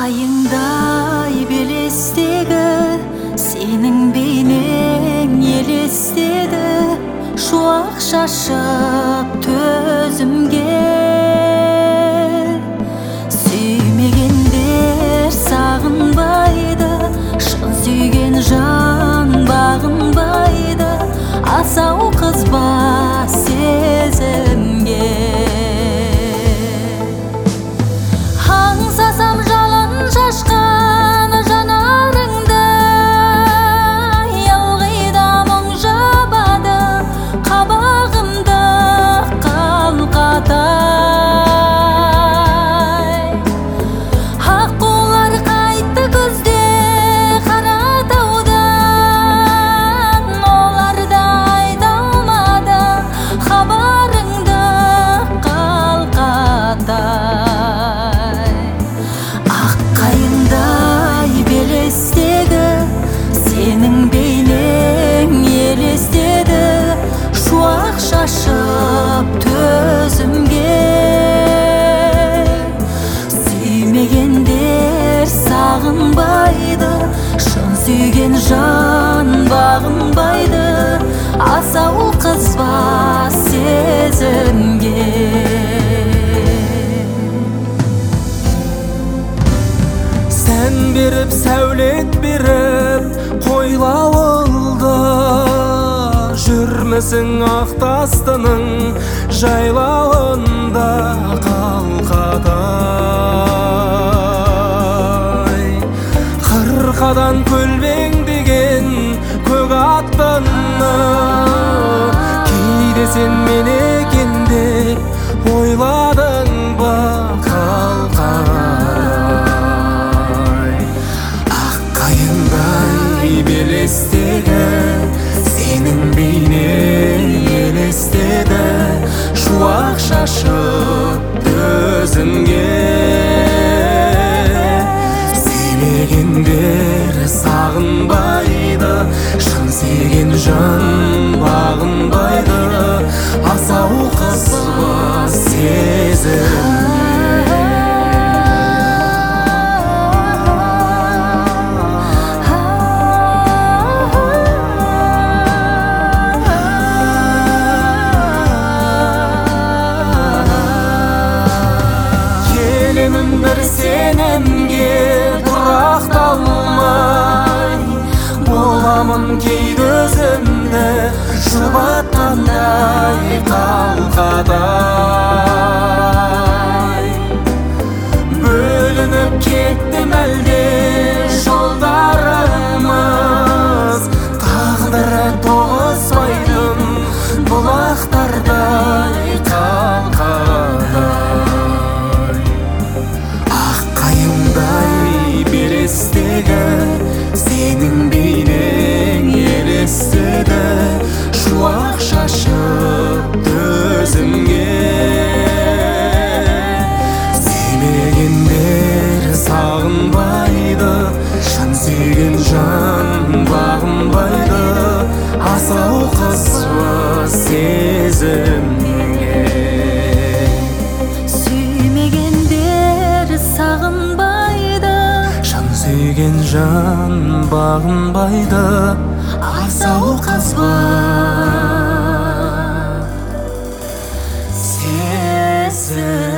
қайыңдай белестегі сенің бейнең елестеді, шуақ шашып төзімге. Сүймегендер сағынбайды, шын сүйген жан бағынбайды, асау қызба сезімге. Аңсасам жалын шашқан жанарыңды, ылғида мұң жабады қабағымды қалқатай. Аққулар қайтты күзде Қаратаудан, олар да айта алмады хабарыңды қалқатай. Қайыңдай белестегі сенің бейнең елестеді, шуақ шашып төзімге. Сүймегендер сағынбайды, шын сүйген жан бағынбайды, асау қызба сезімге. Сән беріп, сәулет беріп, қойлауылды жүрмісің ақтастының жайлауында қалқадай. Қырқадан көлбеңдеген көк аттыны кейде сен мен екен деп ойладың ба қалқадай. Белестегі сенің бейнең елестеді, шуақ шашып төзімге. Сүймегендер сағынбайды, шын сүйген жан бағынбайды, асау қызба сезімге. Бір сенімге тұрақталмай, боламын кейде өзімді жұбатқандай қалқадай. Бөлініп кеттім әлде жолдарымыз, тағдыры тоғыспайтын бұлақтардай қалқадай. Сенің бейнең елестеді, шуақ шашып төзімге. Сүймегендер сағынбайды, шын сүйген жан бағынбайды, асау қызба сезімге. Сүймегендер сағынбайды, сүйген жан бағынбайды, асау қызба сезім.